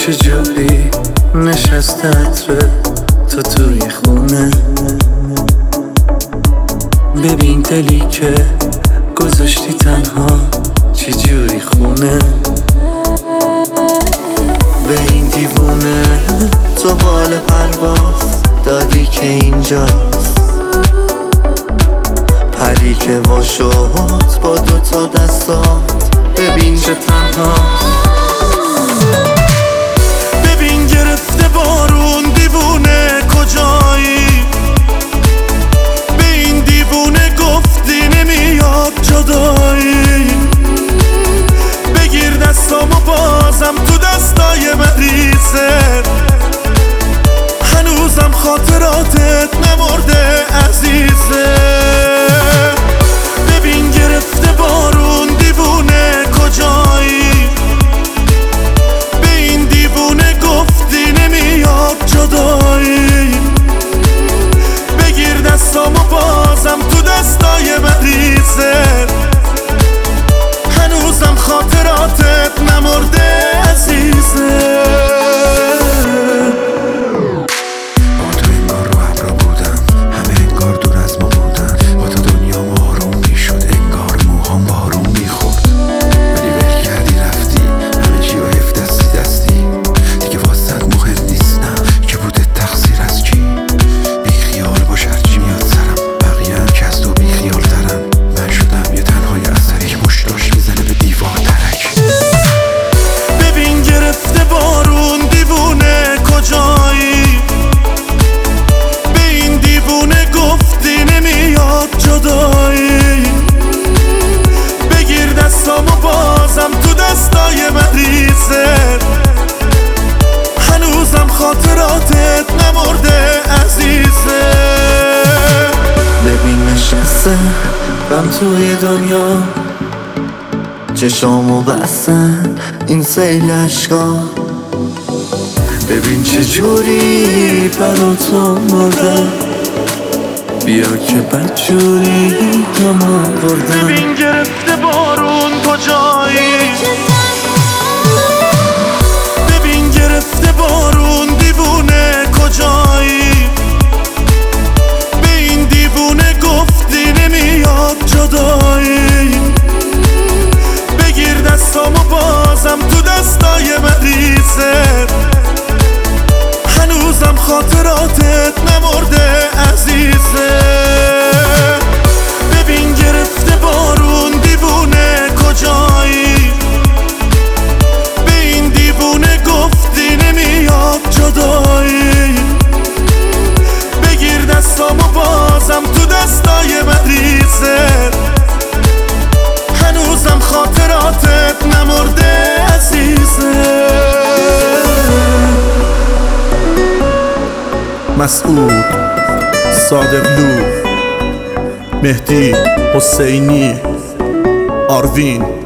چجوری نشسته عطره تو توی خونه. ببین دلی که گذاشتی تنها چجوری خونه. به این دیوونه تو بال پرواز دادی که اینجاست. پری که وا شد با دوتا دستات ببین چه تنهاست. ببین گرفته بارون دیوونه کجایی. به این دیوونه گفتی نمیاد جدایی. بگیر دستامو بازم تو دستای مریضه. هنوزم خاطراتت نمرده عزیزه. ببین گرفته بارون دیوونه کجایی. به این دیوونه گفتی نمیاد جدایی. بگیر دستامو بازم تو دستای مریضه. هنوزم خاطراتت نمرده عزیزه. هنوزم خاطراتت نمرده عزیزه. ببین نشسته غم توی دنیا. چشامو بستن این سیل عشقا. ببین چجوری برا تو مردم. بیا که بدجوری هم آوردم. ببین گرفته بارون کجایی. ببین گرفته بارون دیوونه کجایی. به این دیوونه گفتی نمیاد جدایی. بگیر دستامو بازم تو دستای مریضه. هنوزم خاطراتت نمرده عزیزه. ببین گرفته بارون دیوونه کجایی. به این دیوونه گفتی نمیاد جدایی. بگیر دستامو بازم تو دستای مریضه. هنوزم خاطراتت نمرده عزیزه. مسعود، صادقلو، مهدی، حسینی، آروین